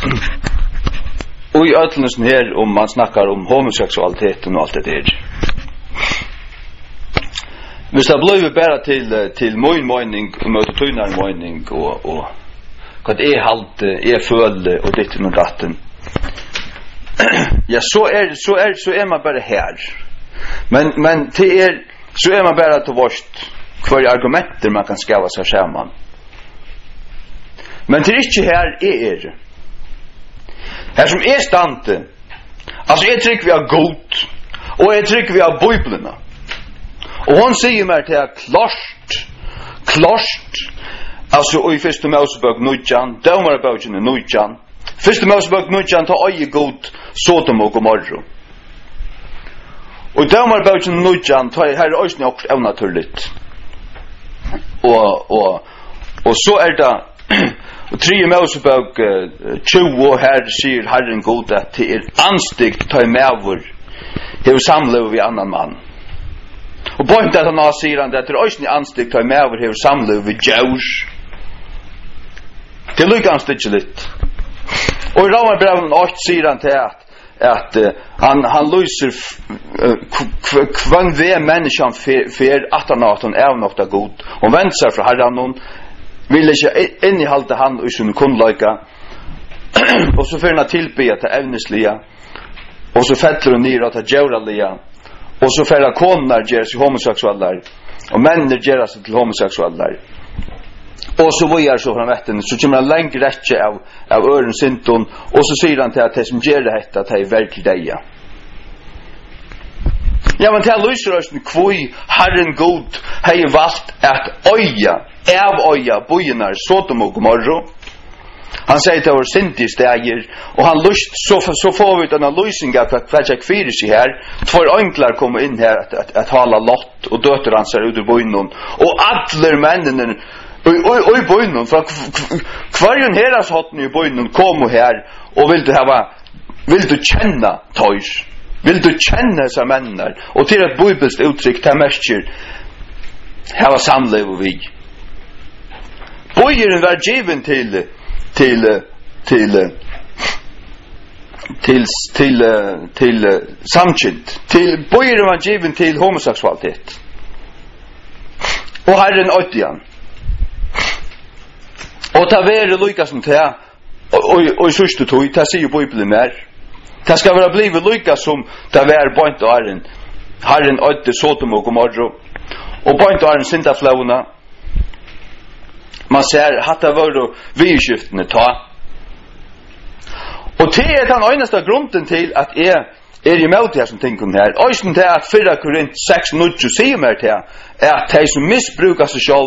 och i ötlnesen här om man snackar om homosexualiteten och allt det där. Hvis det blir bara till min mening och möter tunar mening och vad är halt är föll och det och datten. Ja, så är man bara här. Men det är så är man bara till vårt kvar argumenter man kan skava sig samman. Men det är inte här är. Här som är stante. Alltså jag tycker vi har god och jag tycker vi har biblarna. Och hon säger mig till att klart alltså i första Mosebok 9, Domarboken 9. Första Mosebok 9 tar ej god Sodom och Gomorra. Och Domarboken 9 tar här är också något onaturligt. Och så är det och 3 Mosebok 20 här säger Herren god att det är anstigt ta med det samlar vi annan man. Och point att han säger att det är också anstigt ta med det samlar vi Jaus. Det lukar anstigt. Och i Romarbrevet 8 säger han till att han lyser kvann vi människan för att han är något god och vänder sig från Herren vill inte innehalta han i sin kundlöjka och så får han tillbe till ävnesliga och så fäller hon ner till djuraliga och så får konar göra sig homosexuella och männen göra sig till homosexuella och så var så från vätten så kommer han längre rätt av öron synton och så säger han till att det som gör det att det är verkligt dig. Ja, men till lyser kvui Herren god har valt att öja bojenar Sodom och Gomorra. Han säger till vår syntistäger och han lust så får vi en analysning att vad kvirir sig här. Två enklar kommer in här att hala Lot och dötter hans ut ur bojen och alla männen oj bojen för kvarjon heras hatten i bojen kom här och vill du känna toys. Vill du känna dessa männer och till ett bibelskt uttryck till mäster här samlev och vi. Bojen var given till samkint. Till bojen var given till homosexualitet. Och Herren åttian. Och ta vare lyckas som till och i sista tog, ta sig på Bibeln mer. Det ska vara blivit lyckas som det var point och Herren åtte Sodom och Gomorra. Och point och syndaflåna. Man ser att det var vidskiftene ta. Och det är den enaste grunden till att är emot det som tänker här. Öjsten till att 4 Korint 6:9 säger mer till att de som missbrukar sig själv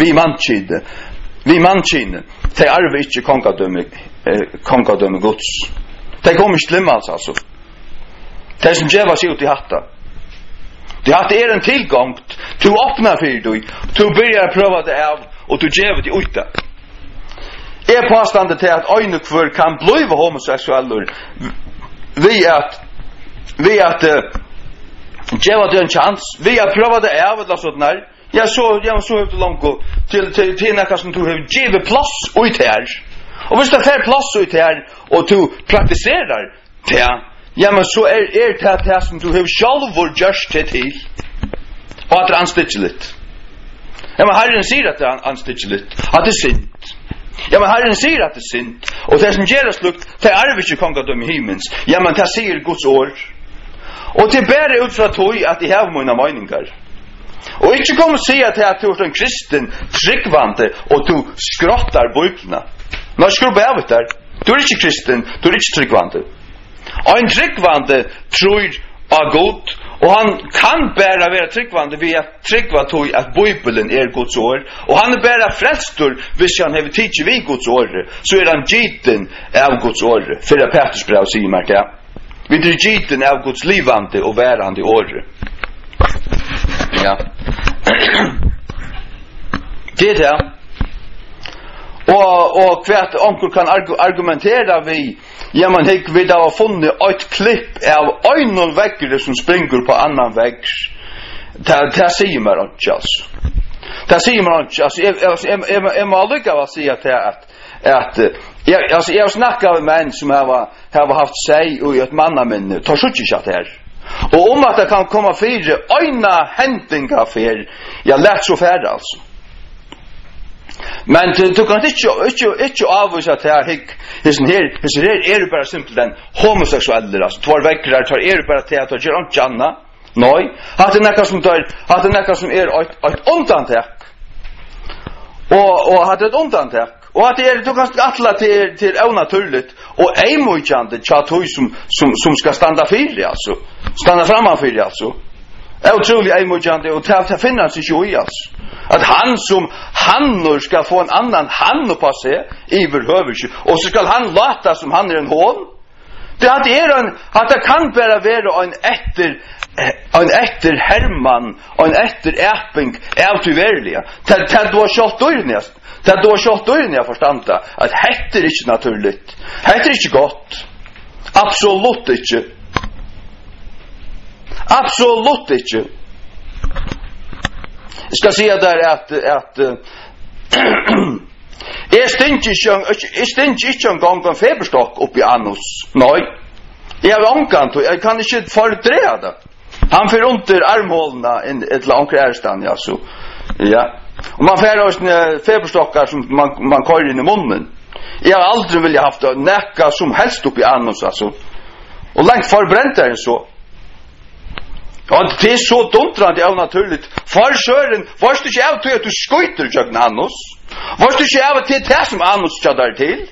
vi mankine de arver inte kongadöme Guds. De kommer inte till alltså. De som djävar sig ut i hatta. Det är en tillgång. Du öppnar för dig. Du börjar pröva det av och du djävar det ute. Är påståendet till att öjnukvör kan bli homosexuella vi att djäva det en chans. Vi har prövat det av eller sådant där. Jag så efter långt till näka som du har givet plats ut här. Och hvis du får plats ut här och du praktiserar det, ja men så är det som du har själv gjort det till. Och att det är anstitteligt. Ja men Herren säger att det är anstitteligt. Att det är synd. Ja men Herren säger att det är synd. Och det som ger oss lukt, det är inte kongadöm i himmels. Ja men det säger Guds ord. Och det bär ut från att de har mina meningar. Och inte kommer att säga till att du är en kristen tryggvante och du skrottar biblarna. När ska du behöva det? Du är inte kristen, du är inte tryggvante. Och en tryggvante tror av Gud och han kan bara vara tryggvante via tryggvante att Bibeln är Guds ord. Och han är bara frälstor hvis han har tidsi vid Guds ord. Så är han giten av Guds ord. För Petrus brev säger man det. Vi är giten av Guds livande och värande ord. Ja. Det är det. Och kvärt onkel kan argumentera vi ja man hick vid att ha funnit ett klipp av en väggare som springer på annan vägg. Det säger man inte alltså. Det säger man inte alltså. Jag må lycka att säga till att Jag snackar med män som har haft sig och ett mannaminne. Tar så inte att det här. Och om att det kan komma fyra öjna händingar för jag lät så färd alltså. Men du kan inte avvisa att det här är det bara simpelt en homosexuell alltså. Två väckrar tar är det bara till att göra inte annat. Nej, att det näka som är ett undantag. Och hade ett undantag. Och att det är du kan alla till onaturligt och emojande chatoj som ska stanna för alltså. Stanna framför det alltså. Otroligt emojande och ta finna sig ju i alltså. Att han som han ska få en annan han på sig överhuvud och så ska han låta som han är en hån. Det att det kan bara vara en efter Herman och en efter äpping är tyvärliga. Det då skott dörrnäst. Det då skott dörrnäst förstånda att heter inte naturligt. Heter inte gott. Absolut inte. Absolut inte. Jag ska säga där att jag stänker inte en gång en feberstock upp i anus. Nej. Jag kan inte fördreja det. Han får under armhålorna ett långt ärstand, alltså. Ja. Och man får oss feberstockar som man kör in i munnen. Jag har aldrig vilja haft det näka som helst upp i anus, alltså. Och långt förbränt är det så. Ja, det är så duntrande och naturligt. Försören, varst du inte av till att du skjuter tjögna anus? Varst du inte av till det som anus tjögnar till?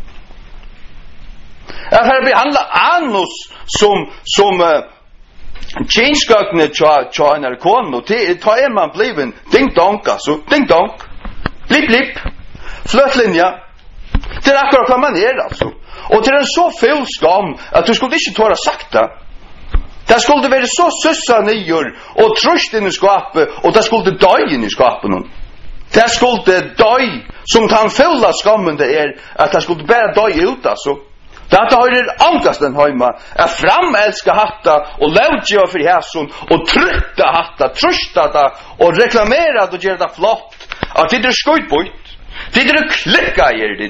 Jag har behandlat anus som tjänskakne tja en kon och ta är man bliven ding-donk, alltså. Ding-donk. Blipp. Flötlinja. Det är akkurat vad man är, alltså. Och till en så full skam att du skulle inte tåra sakta. Det skulle vara så sussa nyer och tröst in i skapet och det skulle dö in i skapet. Det skulle dö som kan fylla skammen det är att det skulle bara dö ut, alltså. Det har det ankasten hemma att framälska hatta och lägga för hässon och trycka hatta, trösta det och reklamera det och göra det flott. Att det är skojtbojt. Det är klicka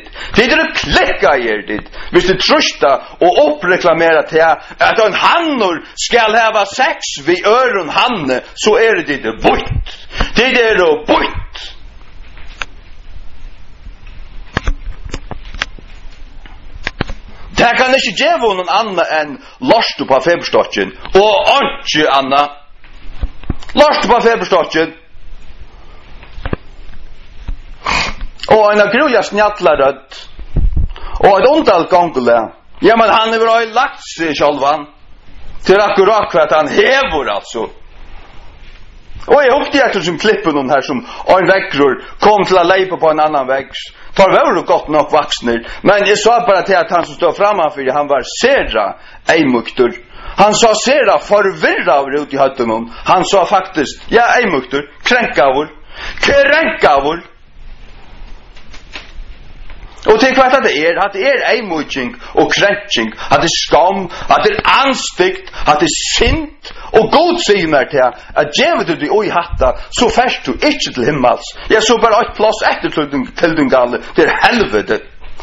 er dit. Hvis du trösta och uppreklamera till att en hannor ska ha sex vid öron hanne så är det bojt. Det är då bojt. Det kan inte ge någon annan än lörst på feberstocken och inte annan. Lörst på feberstocken. Och en grulja snjatlarött. Och ett ontal gångule. Ja, men han har lagt sig självan. Till akkurat för att han häver alltså. Och jag hoppade efter som klippen hon här som en väggror kom till att leipa på en annan väg. Tar väl gott nog vaxner. Men jag sa bara till att han som stod framför han var sedra eimuktur. Han sa sedra förvirrad ut i hötten hon. Han sa faktiskt, ja eimuktur, kränkavur. Och tänk vad det är eimutjing och kränkning, att det är skam, att det är anstikt, att det är sint och god säger mig till att jävet du oj hatta så färst du inte till himmels. Jag så bara ett plats efter till den galle, det är helvete.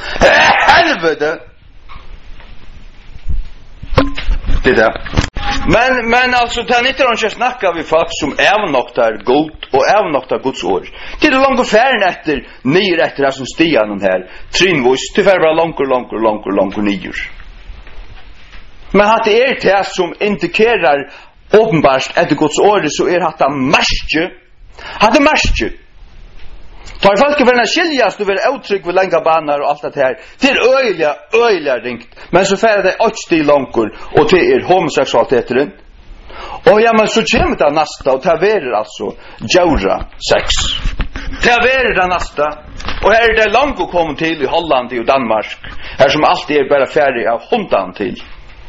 Det där. Men alltså det är inte de snackar vi folk som ävnoktar god och ävnoktar Guds ord. Det är långt färden efter nyer efter det som stiger någon här. Trinvås till bara långt nyer. Men att det är det som indikerar uppenbart efter Guds ord så är att det marsche. Tar folk för den skiljas du vill uttryck vid långa banor och allt det här. Det är öjliga ringt. Men så färre det 80 långkor och det är homosexualiteten. Och ja, men så kommer det nästa och det är alltså Jaura 6. Det är det nästa. Och här är det långt kommer till i Holland och Danmark. Här som alltid är bara färdig av hundan till.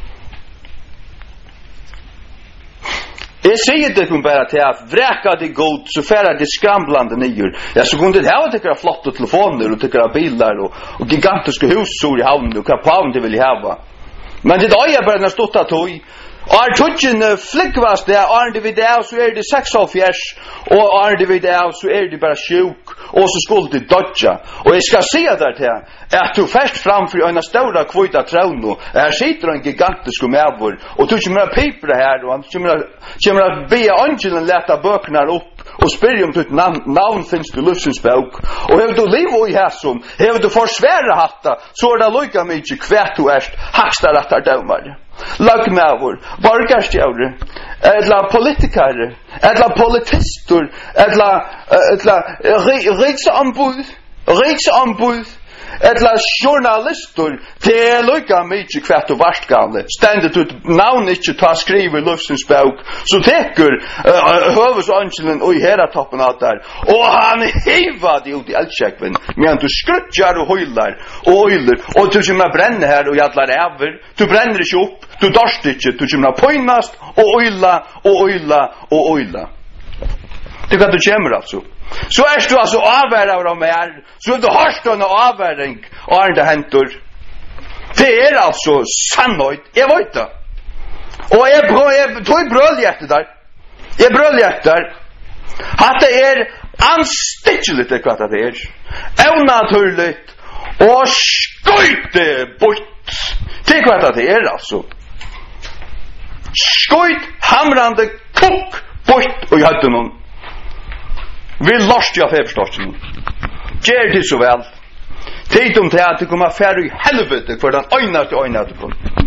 Jag säger det kun bara till att vräka det god så färra det skramblande nyer. Jag så kunde det här tycker flotta telefoner och tycker bilar och gigantiska hus så i havnen och kapavn det vill jag ha. Men det då är bara när stotta tog Och tutchen flickvast där och det vid det så är det 6,5 och det vid det så är det bara sjuk och så skulle det dodja och jag ska se där till att du fast framför en stora kvita tron här sitter en gigantisk mävor och du kommer att pipa det här och han kommer att be angelen lätta böckerna upp och spyr om ditt namn finns du lufsens bok och har du liv i hässon har du forsvära hatta så är det lika mycket kvärt du är hacksta rättar dömare lagmävor, borgarstjävre eller politiker eller politister eller riksombud eller journalister det är lika mycket kvärt och varstgående ständigt ut navn inte ta skriva i lufsens bok så teker hövusangelen och i hela toppen av där och han hivade ut i eldkäkven men du skrutjar och hojlar och du kommer bränna här och jävlar över du bränner inte upp du dörst inte du kommer pojnast och ojla det kan du kommer alltså så är du alltså avvärd av mig så du har stått en avvärdning och det händer det är alltså sannolikt jag vet det och jag tog bröljätter där jag bröljätter att det är anstickligt det kvart att det är onaturligt och skojte bort till kvart att det är alltså skojt hamrande kok bort och jag hade någon vi lost jag förstås. Gör det så väl. Tid om det att det kommer färre i helvete för den öjna till öjna.